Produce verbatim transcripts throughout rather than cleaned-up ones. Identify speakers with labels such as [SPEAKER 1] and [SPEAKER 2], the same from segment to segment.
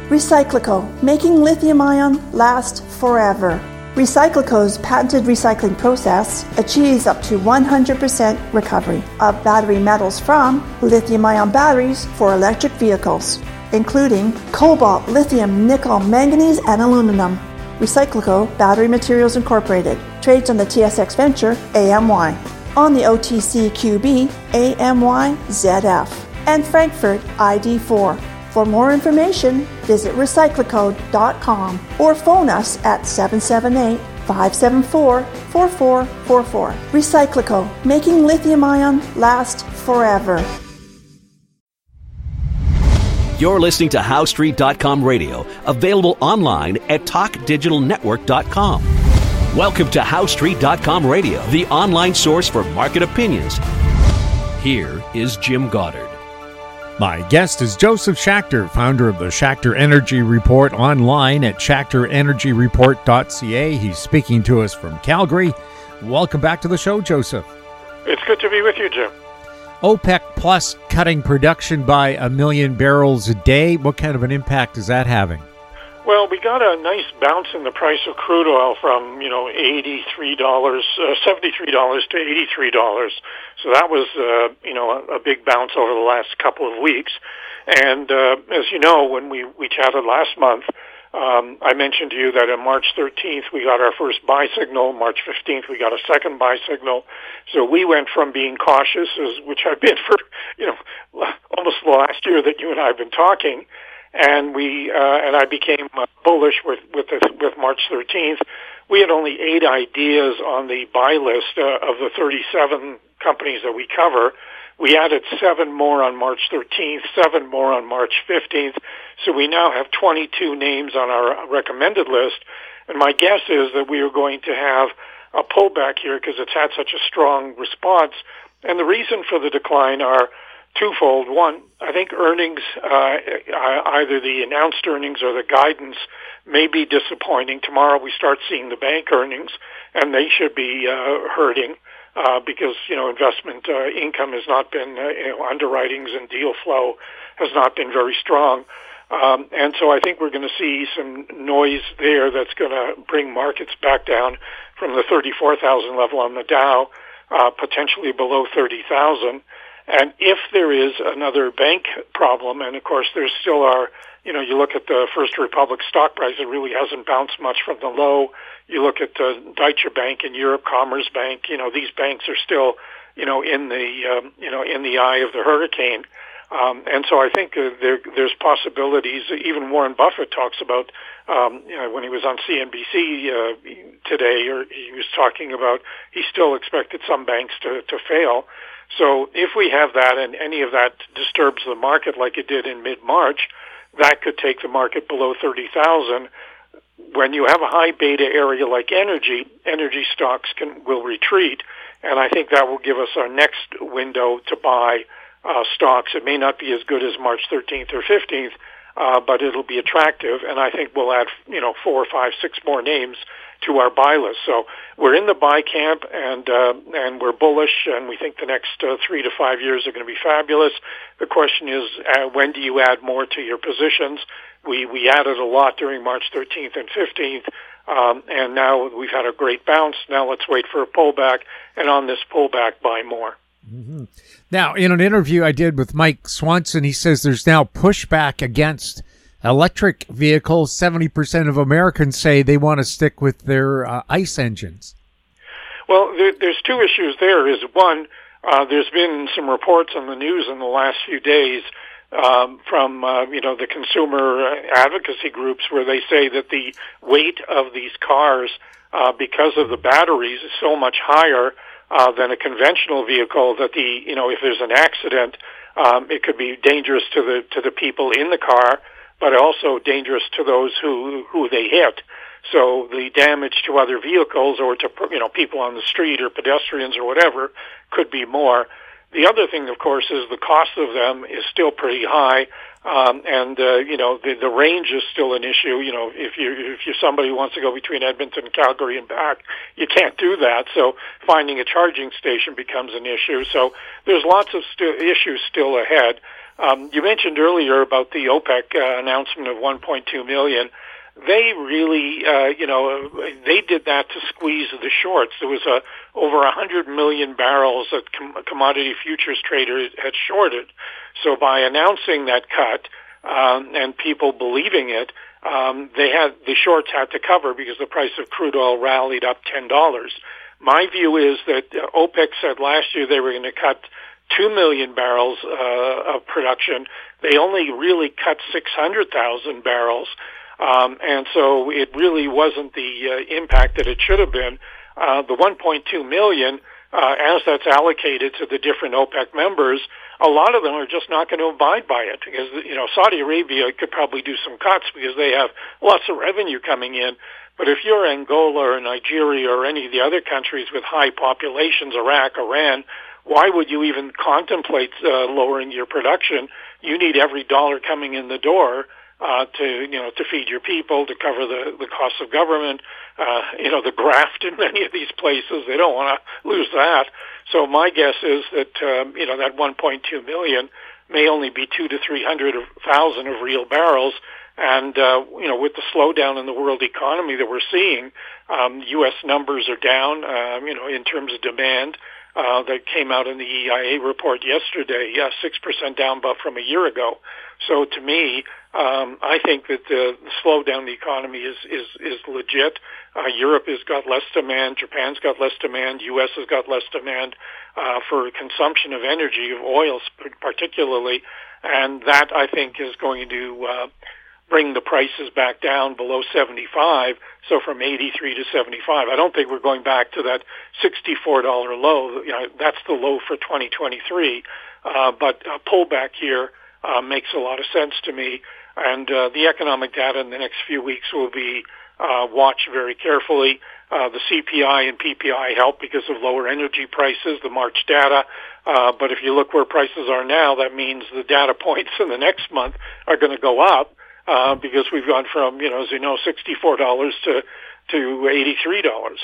[SPEAKER 1] Recyclico, making lithium-ion last forever. Recyclico's patented recycling process achieves up to one hundred percent recovery of battery metals from lithium-ion batteries for electric vehicles, including cobalt, lithium, nickel, manganese, and aluminum. Recyclico Battery Materials Incorporated trades on the T S X Venture A M Y, on the O T C Q B A M Y Z F, and Frankfurt I D four. For more information, visit recyclico dot com or phone us at seven seven eight, five seven four, four four four four. Recyclico, making lithium-ion last forever.
[SPEAKER 2] You're listening to How Street dot com radio, available online at talk digital network dot com. Welcome to How Street dot com radio, the online source for market opinions. Here is Jim Goddard.
[SPEAKER 3] My guest is Joseph Schachter, founder of the Schachter Energy Report, online at schachter energy report dot c a. He's speaking to us from Calgary. Welcome back to the show, Joseph.
[SPEAKER 4] It's good to be with you, Jim.
[SPEAKER 3] OPEC Plus cutting production by a million barrels a day. What kind of an impact is that having?
[SPEAKER 4] Well, we got a nice bounce in the price of crude oil from, you know, eighty-three dollars, uh, seventy-three dollars to eighty-three dollars. So that was, uh, you know, a, a big bounce over the last couple of weeks. And uh, as you know, when we, we chatted last month, um, I mentioned to you that on March thirteenth we got our first buy signal. March fifteenth we got a second buy signal. So we went from being cautious, as, which I've been for, you know, almost the last year that you and I have been talking, and we uh, and I became uh, bullish with with this, with March thirteenth. We had only eight ideas on the buy list uh, of the thirty-seven companies that we cover. We added seven more on March thirteenth, seven more on March fifteenth. So we now have twenty-two names on our recommended list. And my guess is that we are going to have a pullback here because it's had such a strong response. And the reason for the decline are twofold. One, I think earnings, uh, either the announced earnings or the guidance, may be disappointing. Tomorrow we start seeing the bank earnings, and they should be uh, hurting uh, because, you know, investment uh, income has not been, uh, you know, underwritings and deal flow has not been very strong. Um, and so I think we're going to see some noise there that's going to bring markets back down from the thirty-four thousand level on the Dow, uh, potentially below thirty thousand. And if there is another bank problem, and of course there still are, you know, you look at the First Republic stock price, it really hasn't bounced much from the low. You look at the Deutsche Bank in Europe, Commerce Bank, you know, these banks are still, you know, in the, um, you know, in the eye of the hurricane. Um, and so I think uh, there, there's possibilities. Even Warren Buffett talks about, um, you know, when he was on C N B C uh, today, or he was talking about he still expected some banks to, to fail. So if we have that and any of that disturbs the market like it did in mid-March, that could take the market below thirty thousand. When you have a high beta area like energy, energy stocks can will retreat, and I think that will give us our next window to buy uh, stocks. It may not be as good as March thirteenth or fifteenth, uh, but it'll be attractive, and I think we'll add, you know, four, five, six more names to our buy list. So we're in the buy camp, and uh, and we're bullish, and we think the next uh, three to five years are going to be fabulous. The question is, uh, when do you add more to your positions? We we added a lot during March thirteenth and fifteenth, um, and now we've had a great bounce. Now let's wait for a pullback, and on this pullback, buy more.
[SPEAKER 3] Mm-hmm. Now, in an interview I did with Mike Swanson, he says there's now pushback against electric vehicles. seventy percent of Americans say they want to stick with their uh, ICE engines.
[SPEAKER 4] Well, there, there's two issues there. Is one, uh, there's been some reports on the news in the last few days um, from, uh, you know, the consumer advocacy groups where they say that the weight of these cars, uh, because of the batteries, is so much higher uh, than a conventional vehicle that the, you know, if there's an accident, um, it could be dangerous to the to the people in the car, but also dangerous to those who who they hit. So the damage to other vehicles or to, you know, people on the street or pedestrians or whatever could be more. The other thing, of course, is the cost of them is still pretty high, um, and uh, you know the, the range is still an issue. You know, if you if you somebody wants to go between Edmonton and Calgary and back, you can't do that. So finding a charging station becomes an issue. So there's lots of st- issues still ahead. Um, you mentioned earlier about the OPEC uh, announcement of one point two million. They really, uh, you know, they did that to squeeze the shorts. There was a, over one hundred million barrels that com- commodity futures traders had shorted. So by announcing that cut um, and people believing it, um, they had the shorts had to cover because the price of crude oil rallied up ten dollars. My view is that OPEC said last year they were going to cut two million barrels uh, of production. They only really cut six hundred thousand barrels. Um, and so it really wasn't the uh, impact that it should have been. Uh, the one point two million, uh, as that's allocated to the different OPEC members, a lot of them are just not going to abide by it because, you know, Saudi Arabia could probably do some cuts because they have lots of revenue coming in. But if you're Angola or Nigeria or any of the other countries with high populations, Iraq, Iran, why would you even contemplate uh, lowering your production? You need every dollar coming in the door Uh, to, you know, to feed your people, to cover the, the costs of government, uh, you know, the graft in many of these places. They don't want to lose that. So my guess is that, um, you know, that one point two million may only be two to three hundred thousand of real barrels. And, uh, you know, with the slowdown in the world economy that we're seeing, um, U S numbers are down, um, you know, in terms of demand. Uh, that came out in the E I A report yesterday, yeah, six percent down but from a year ago. So to me, um, I think that the, the slowdown in the economy is, is, is legit. Uh, Europe has got less demand. Japan's got less demand. U S has got less demand uh, for consumption of energy, of oils particularly. And that, I think, is going to uh, bring the prices back down below seventy-five, so from eighty-three to seventy-five. I don't think we're going back to that sixty-four dollars low. You know, that's the low for twenty twenty-three. Uh, but a pullback here uh, makes a lot of sense to me. And uh, the economic data in the next few weeks will be uh, watched very carefully. Uh, the C P I and P P I help because of lower energy prices, the March data. Uh, but if you look where prices are now, that means the data points in the next month are going to go up. Uh, because we've gone from, you know, as you know, sixty-four dollars to, to eighty-three dollars.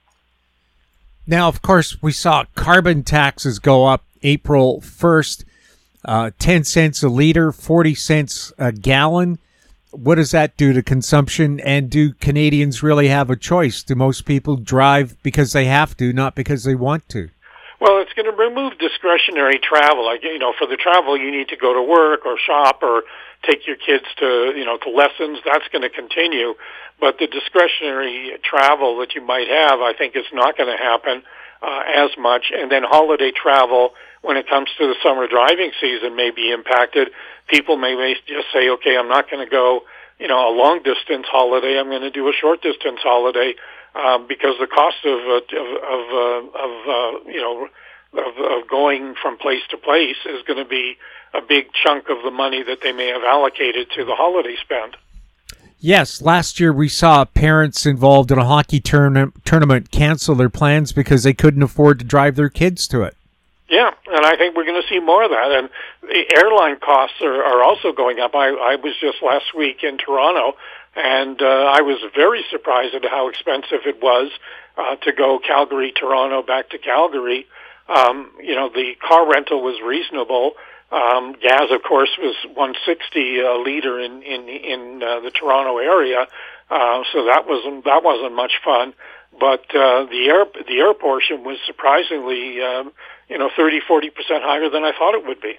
[SPEAKER 3] Now, of course, we saw carbon taxes go up April first, uh, ten cents a liter, forty cents a gallon. What does that do to consumption? And do Canadians really have a choice? Do most people drive because they have to, not because they want to?
[SPEAKER 4] Well, it's going to remove discretionary travel. Like, you know, for the travel, you need to go to work or shop or take your kids to, you know, to lessons. That's going to continue. But the discretionary travel that you might have, I think, is not going to happen uh, as much. And then holiday travel, when it comes to the summer driving season, may be impacted. People may just say, okay, I'm not going to go, you know, a long-distance holiday. I'm going to do a short-distance holiday. Um, because the cost of uh, of of, uh, of uh, you know of, of going from place to place is going to be a big chunk of the money that they may have allocated to the holiday spend.
[SPEAKER 3] Yes, last year we saw parents involved in a hockey tourna- tournament cancel their plans because they couldn't afford to drive their kids to it.
[SPEAKER 4] Yeah, and I think we're going to see more of that. And the airline costs are, are also going up. I, I was just last week in Toronto, and uh, I was very surprised at how expensive it was uh, to go Calgary, Toronto, back to Calgary. Um, you know, the car rental was reasonable. Um, gas, of course, was one sixty a liter in in in uh, the Toronto area, uh, so that wasn't that wasn't much fun. But uh, the air the air portion was surprisingly, um, you know, thirty, forty percent higher than I thought it would be.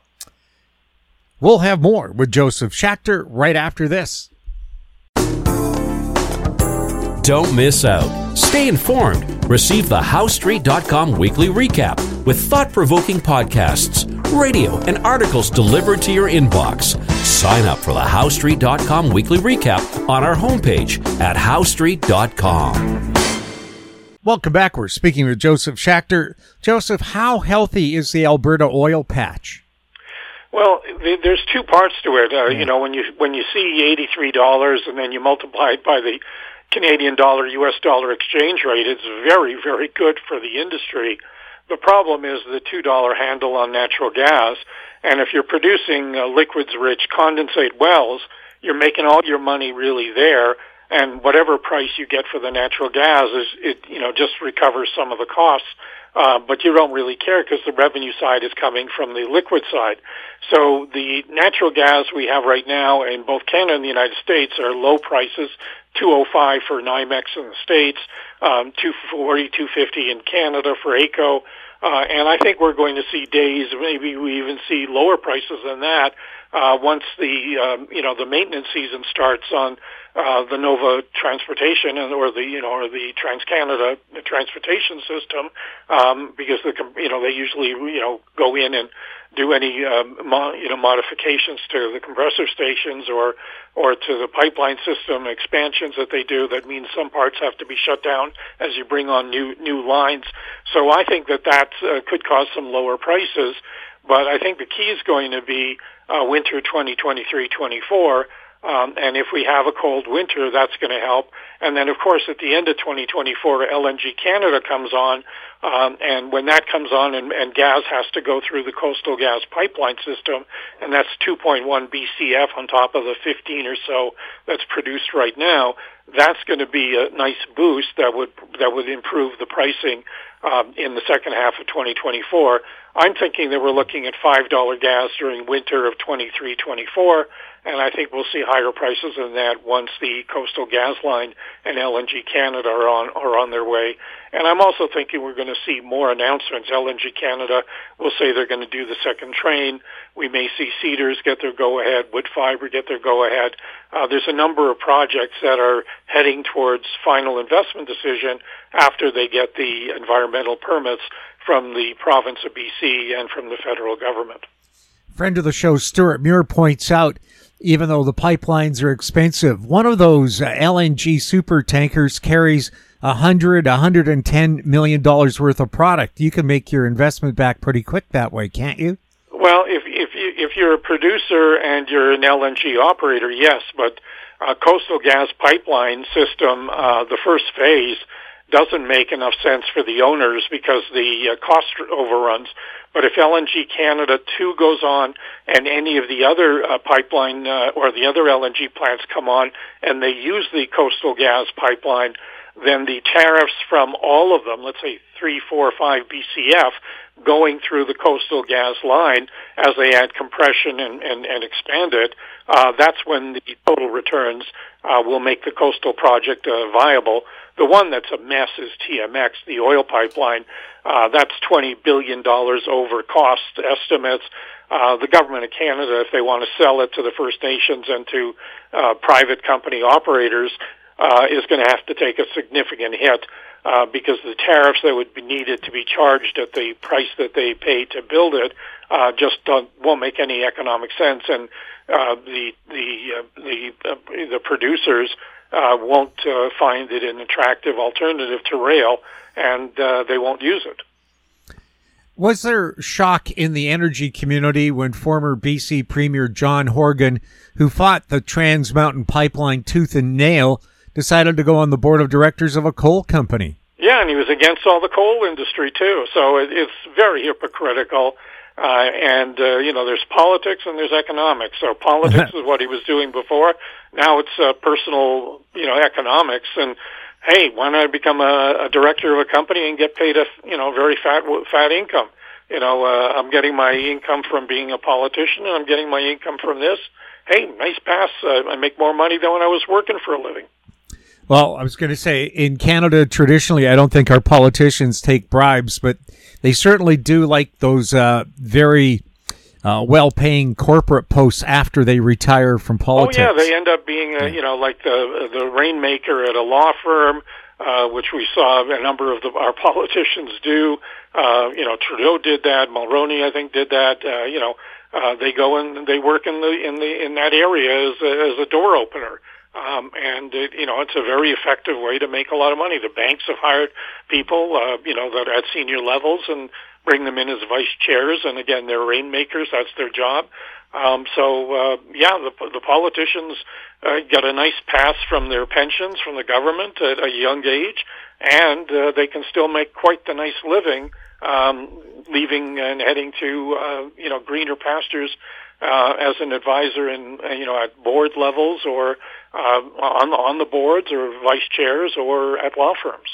[SPEAKER 3] We'll have more with Joseph Schachter right after this.
[SPEAKER 2] Don't miss out. Stay informed. Receive the House Street dot com weekly recap with thought-provoking podcasts, radio, and articles delivered to your inbox. Sign up for the House Street dot com weekly recap on our homepage at House Street dot com.
[SPEAKER 3] Welcome back. We're speaking with Joseph Schachter. Joseph, how healthy is the Alberta oil patch?
[SPEAKER 4] Well, there's two parts to it. Uh, yeah. You know, when you when you see eighty-three dollars and then you multiply it by the Canadian dollar, U S dollar exchange rate, it's very, very good for the industry. The problem is the two dollar handle on natural gas, and if you're producing uh, liquids-rich condensate wells, you're making all your money really there. and whatever price you get for the natural gas is, it, you know, just recovers some of the costs. Uh, but you don't really care because the revenue side is coming from the liquid side. So the natural gas we have right now in both Canada and the United States are low prices, two oh five for NYMEX in the States, um, two forty, two fifty in Canada for A C O. Uh, and I think we're going to see days, maybe we even see lower prices than that, uh, once the, um, you know, the maintenance season starts on, uh, the Nova transportation and, or the, you know, or the Trans-Canada transportation system, um, because the, you know, they usually, you know, go in and do any, um, mo- you know, modifications to the compressor stations or, or to the pipeline system expansions that they do. That means some parts have to be shut down as you bring on new, new lines. So I think that that uh, could cause some lower prices. But I think the key is going to be uh, winter twenty twenty-three twenty-four. Um, and if we have a cold winter, that's going to help. And then, of course, at the end of twenty twenty-four, L N G Canada comes on. Um, and when that comes on and, and gas has to go through the Coastal Gas Pipeline system, and that's two point one B C F on top of the fifteen or so that's produced right now, that's going to be a nice boost that would that would improve the pricing um, in the second half of twenty twenty-four. I'm thinking that we're looking at five dollars gas during winter of twenty-three twenty-four, and I think we'll see higher prices than that once the Coastal Gas Line and L N G Canada are on are on their way. And I'm also thinking we're going to see more announcements. L N G Canada will say they're going to do the second train. We may see Cedars get their go-ahead, Woodfibre get their go-ahead. Uh, there's a number of projects that are heading towards final investment decision after they get the environmental permits from the province of B C and from the federal government.
[SPEAKER 3] Friend of the show, Stuart Muir, points out, even though the pipelines are expensive, one of those uh, L N G super tankers carries one hundred, one hundred ten million dollars worth of product. You can make your investment back pretty quick that way, can't you?
[SPEAKER 4] Well, if if you if you're a producer and you're an L N G operator, yes, but uh, Coastal Gas Pipeline system, uh, the first phase doesn't make enough sense for the owners because the uh, cost overruns. But if L N G Canada two goes on and any of the other uh, pipeline uh, or the other L N G plants come on and they use the Coastal Gas Pipeline, then the tariffs from all of them, let's say three, four, five B C F, going through the Coastal Gas Line as they add compression and, and, and expand it, uh, that's when the total returns uh, will make the coastal project uh, viable. The one that's a mess is T M X, the oil pipeline. Uh, that's twenty billion dollars over cost estimates. Uh, the government of Canada, if they want to sell it to the First Nations and to uh, private company operators, uh, is going to have to take a significant hit uh, because the tariffs that would be needed to be charged at the price that they pay to build it uh, just don't, won't make any economic sense, and uh, the the uh, the uh, the producers uh, won't uh, find it an attractive alternative to rail, and uh, they won't use it.
[SPEAKER 3] Was there shock in the energy community when former B C Premier John Horgan, who fought the Trans Mountain Pipeline tooth and nail, decided to go on the board of directors of a coal company? Yeah,
[SPEAKER 4] and he was against all the coal industry, too. So it, it's very hypocritical. Uh, and, uh, you know, there's politics and there's economics. So politics is what he was doing before. Now it's uh, personal, you know, economics. And, hey, why not become a, a director of a company and get paid a, you know, very fat fat income? You know, uh, I'm getting my income from being a politician, and I'm getting my income from this. Hey, nice pass. Uh, I make more money than when I was working for a living.
[SPEAKER 3] Well, I was going to say, in Canada, traditionally, I don't think our politicians take bribes, but they certainly do like those uh, very uh, well-paying corporate posts after they retire from politics.
[SPEAKER 4] Oh, yeah, they end up being, uh, you know, like the the rainmaker at a law firm, uh, which we saw a number of the, our politicians do. Uh, you know, Trudeau did that. Mulroney, I think, did that. Uh, you know, uh, they go and they work in the in the in that area as a, as a door opener. Um, and, it, you know, it's a very effective way to make a lot of money. The banks have hired people, uh, you know, that are at senior levels and bring them in as vice chairs. And, again, they're rainmakers. That's their job. Um, so, uh, yeah, the, the politicians uh, get a nice pass from their pensions from the government at a young age, and uh, they can still make quite the nice living, um, leaving and heading to, uh, you know, greener pastures uh, as an advisor in, uh, you know, at board levels or uh, on on the boards or vice chairs or at law firms.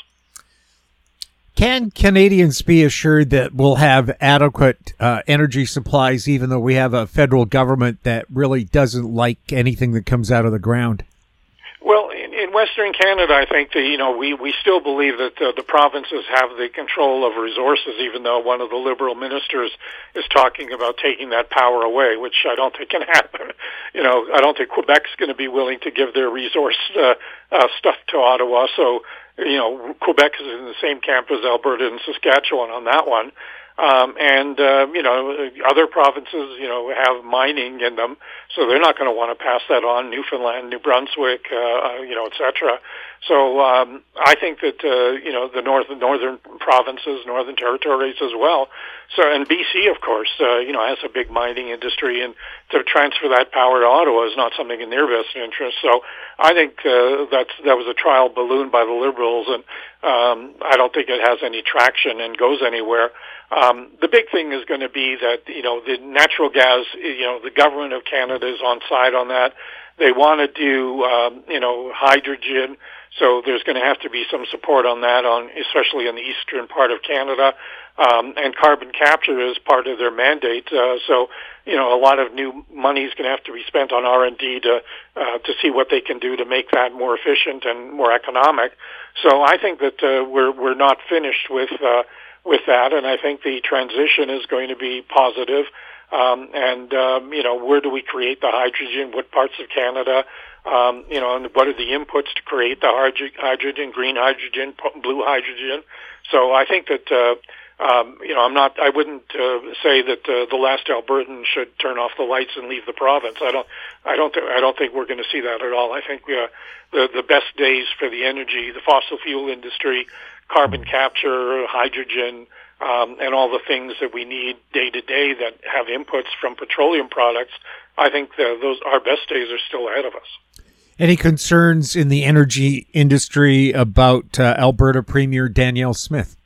[SPEAKER 3] Can Canadians be assured that we'll have adequate uh, energy supplies, even though we have a federal government that really doesn't like anything that comes out of the ground?
[SPEAKER 4] Well, in, in Western Canada, I think that, you know, we, we still believe that uh, the provinces have the control of resources, even though one of the Liberal ministers is talking about taking that power away, which I don't think can happen. You know, I don't think Quebec's going to be willing to give their resource uh, uh, stuff to Ottawa, so you know, Quebec is in the same camp as Alberta and Saskatchewan on that one. Um, and, uh, you know, other provinces, you know, have mining in them, so they're not going to want to pass that on, Newfoundland, New Brunswick, uh, you know, et cetera. So um, I think that, uh, you know, the north, northern provinces, northern territories as well. So, and B C, of course, uh, you know, has a big mining industry, and to transfer that power to Ottawa is not something in their best interest. So I think uh, that's, that was a trial balloon by the Liberals, and um, I don't think it has any traction and goes anywhere. Um, the big thing is going to be that, you know, the natural gas, you know, the government of Canada is on side on that. They want to do, um, you know, hydrogen, so there's going to have to be some support on that, on especially in the eastern part of Canada. Um, and carbon capture is part of their mandate. Uh, so, you know, a lot of new money is going to have to be spent on R and D to uh, to see what they can do to make that more efficient and more economic. So I think that uh, we're we're not finished with uh, with that, and I think the transition is going to be positive. Um, and um, you know, where do we create the hydrogen? What parts of Canada? Um, you know, and what are the inputs to create the hydrogen, green hydrogen, blue hydrogen? So I think that, uh, um, you know, I'm not, I wouldn't uh, say that uh, the last Albertan should turn off the lights and leave the province. I don't, I don't, th- I don't think we're going to see that at all. I think uh, the the best days for the energy, the fossil fuel industry, carbon capture, hydrogen, um, and all the things that we need day to day that have inputs from petroleum products. I think uh, those our best days are still ahead of us.
[SPEAKER 3] Any concerns in the energy industry about uh, Alberta Premier Danielle Smith?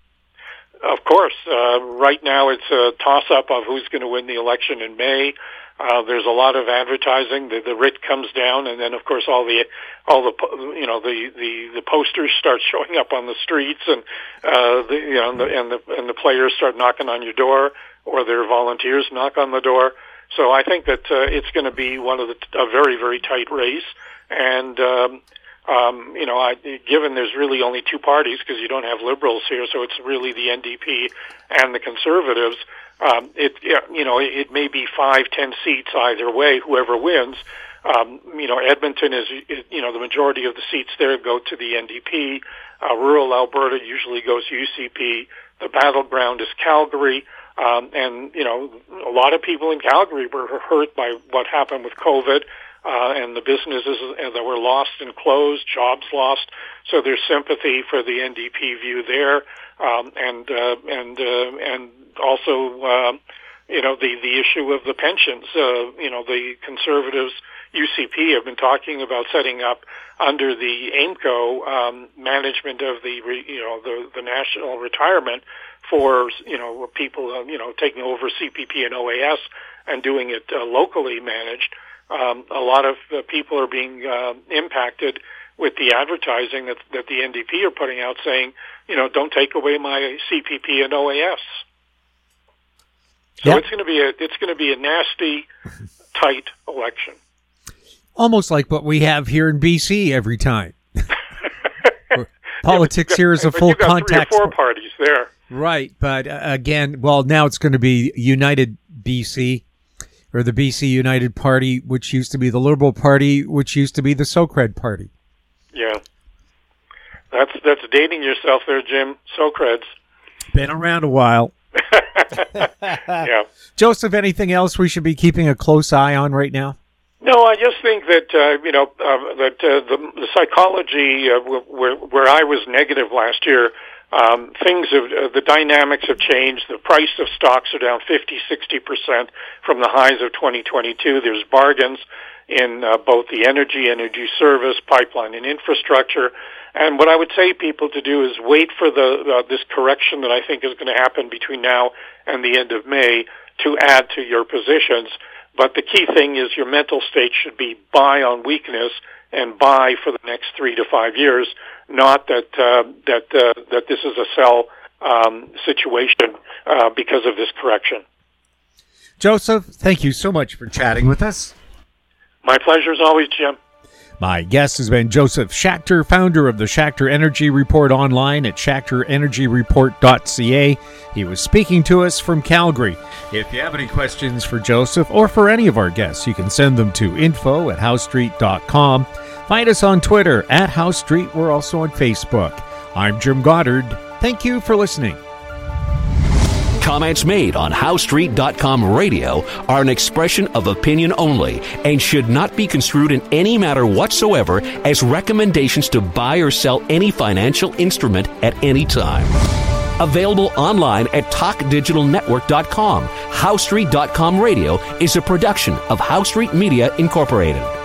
[SPEAKER 4] Of course. Uh, right now it's a toss-up of who's going to win the election in May. Uh, there's a lot of advertising. The, the writ comes down, and then, of course, all the all the you know the, the, the posters start showing up on the streets, and uh, the, you know and the, and the and the players start knocking on your door, or their volunteers knock on the door. So I think that uh, it's going to be one of the a very very tight race. And, um, um, you know, I, given there's really only two parties, because you don't have Liberals here, so it's really the N D P and the Conservatives, um, it, you know, it may be five, ten seats either way, whoever wins. Um, you know, Edmonton is, you know, the majority of the seats there go to the N D P. Uh, rural Alberta usually goes U C P. The battleground is Calgary. Um, and, you know, a lot of people in Calgary were hurt by what happened with COVID. Uh, and the businesses that were lost and closed, jobs lost. So there's sympathy for the N D P view there, um, and uh, and uh, and also, uh, you know, the the issue of the pensions. Uh, you know, the Conservatives, U C P, have been talking about setting up under the AIMCO um, management of the re, you know the the national retirement for you know people uh, you know taking over C P P and O A S and doing it uh, locally managed. Um, a lot of uh, people are being uh, impacted with the advertising that, that the N D P are putting out, saying, you know, don't take away my C P P and O A S. So yep. it's going to be a it's going to be a nasty, tight election.
[SPEAKER 3] Almost like what we have here in B C every time. Politics yeah, here is a full
[SPEAKER 4] got
[SPEAKER 3] contact.
[SPEAKER 4] Three or four parties there,
[SPEAKER 3] right? But uh, again, well, now it's going to be United B C. Or the B C United Party, which used to be the Liberal Party, which used to be the Socred Party.
[SPEAKER 4] Yeah. That's that's dating yourself there, Jim. Socreds.
[SPEAKER 3] Been around a while.
[SPEAKER 4] Yeah.
[SPEAKER 3] Joseph, anything else we should be keeping a close eye on right now?
[SPEAKER 4] No, I just think that, uh, you know, uh, that uh, the, the psychology uh, where, where I was negative last year, Um, things have, uh, the dynamics have changed. The price of stocks are down fifty, sixty percent from the highs of twenty twenty-two. There's bargains in uh, both the energy, energy service, pipeline, and infrastructure. And what I would say people to do is wait for the uh, this correction that I think is going to happen between now and the end of May to add to your positions. But the key thing is your mental state should be buy on weakness and buy for the next three to five years, not that uh, that uh, that this is a sell um, situation uh, because of this correction.
[SPEAKER 3] Joseph, thank you so much for chatting with us.
[SPEAKER 4] My pleasure as always, Jim.
[SPEAKER 3] My guest has been Joseph Schachter, founder of the Schachter Energy Report online at schachter energy report dot c a. He was speaking to us from Calgary. If you have any questions for Joseph or for any of our guests, you can send them to info at house street dot com. Find us on Twitter at House Street. We're also on Facebook. I'm Jim Goddard. Thank you for listening.
[SPEAKER 2] Comments made on house street dot com radio are an expression of opinion only and should not be construed in any matter whatsoever as recommendations to buy or sell any financial instrument at any time. Available online at talk digital network dot com. house street dot com radio is a production of House Street Media Incorporated.